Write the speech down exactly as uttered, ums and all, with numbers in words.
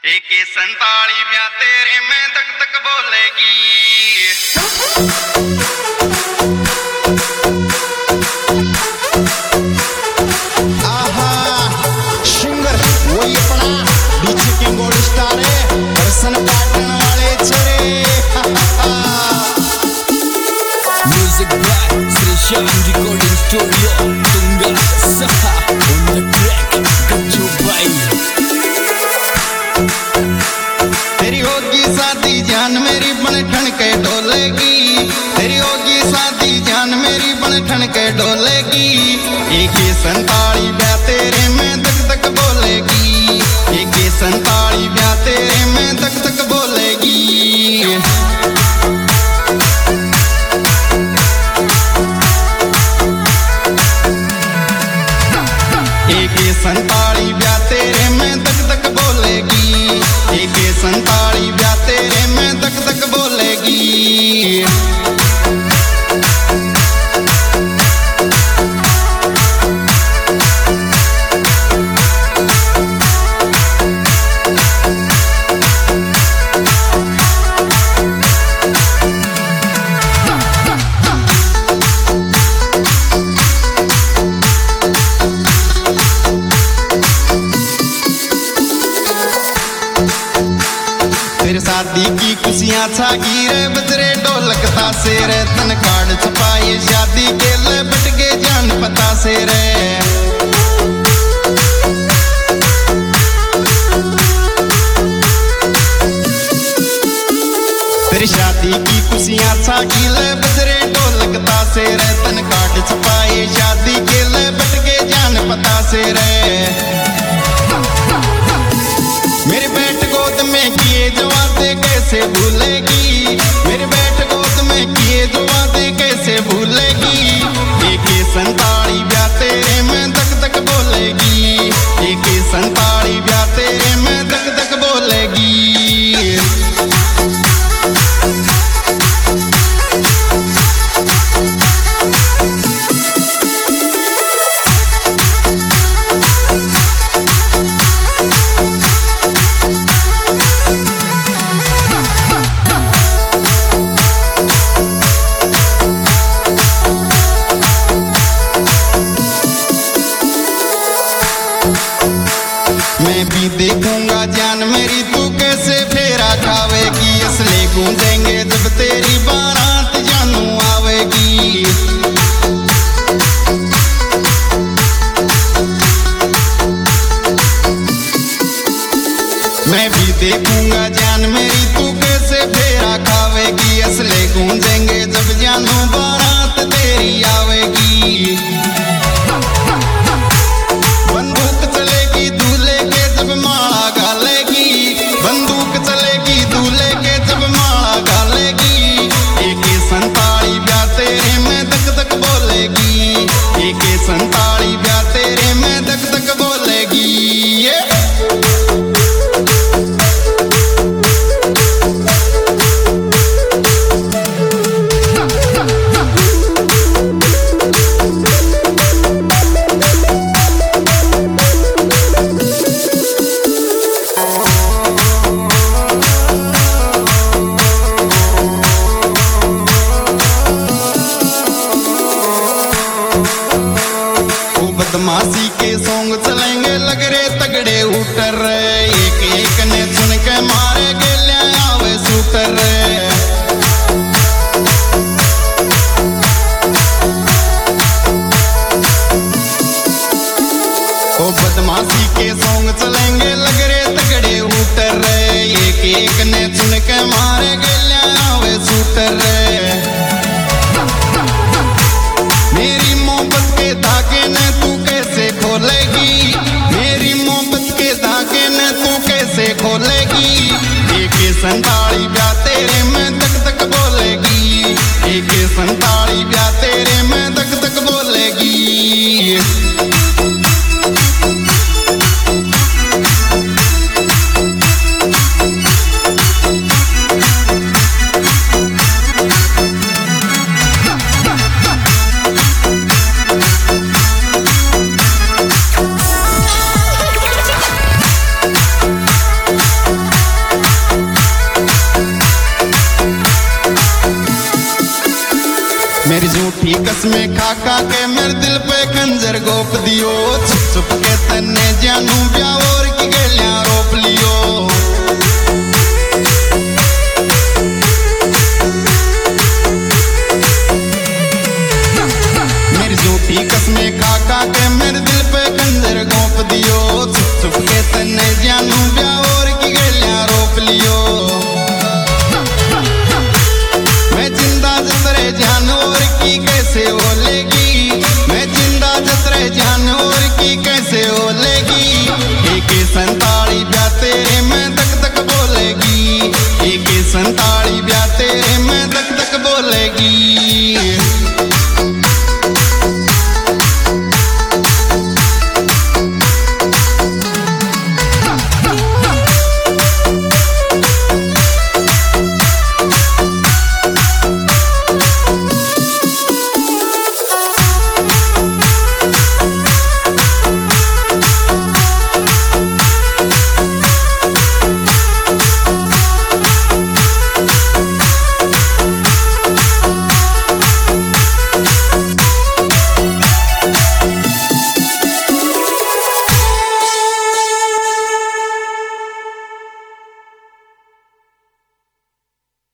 एके संताली ब्याह तेरे में तक तक बोलेगी। आहा सिंगर वही अपना डीजे किंग गोल्ड स्टार है दर्शन पाटन वाले चरे। Music by Srishan Recording Studio Tunga Saha on the track Gachu Bhai। तेरी होगी शादी जान मेरी बन ठन के डोलेगी, तेरी होगी शादी जान मेरी बन ठन के डोलेगी। एक संताली ब्याह तेरे में तक तक बोलेगी, एक संताली ब्याह तेरे में तक तक बोलेगी। एक संताली ब्याह तेरे में तक तक बोलेगी, एक संताली ब्याह तेरे में तक तक बोलेगी। तेरे शादी की खुशियां छागी रे बजरे ढोलक तासे रे, तन कार्ड छपाए शादी के ले बट के जान पता से रे। तेरी शादी की खुशियां छागी ले बजरे ढोलक तासे रे, तन कार्ड छपाए शादी के ले बट के जान पता से रे। मेरे बैठ गोद में किए जो वादे कैसे भूलेगी, मेरे बैठ गोद में किए जो वादे कैसे भूलेगी। एक संताली ब्याह तेरे में तक तक बोलेगी, एक संताली ब्याह तेरे में तक तक बोलेगी। मैं भी देखूंगा जान मेरी तू कैसे फेरा खावेगी, असले गूंजेंगे जब तेरी बारात जानू आवेगी। मैं भी देखूंगा जान मेरी तू कैसे फेरा खावेगी, असले गूंजेंगे जब जानू बारात तेरी आवेगी। बंदूक चलेगी दूल्हे के जब माला गालेगी, बंदूक चलेगी दूल्हे के जब माला गालेगी। एक संताली ब्याह तेरे में तक तक बोलेगी, एक संताली ब्याह तेरे में तक तक बोलेगी। बदमाशी के सॉन्ग चलेंगे लग रे तगड़े उतर रे, एक एक ने सुन के मारे गेले आवे शूटर रे। ओ बदमाशी के सॉन्ग चलेंगे लग रे तगड़े उतर रे, एक एक ने सुन के मारे गेले आवे शूटर रे। मेरी मोहब्बत के धागे ने तू कैसे खोलेगी, मेरी मोहब्बत के धागे ने तू कैसे खोलेगी। एक संताली ब्याह तेरे में तक तक बोलेगी, एक संताली ब्याह तेरे में तक तक बोलेगी। मीठी कसमें खा खा के मेरे दिल पे खंजर गोप दियो, छुप छुप के तन्ने जानू ब्याह और की गलियां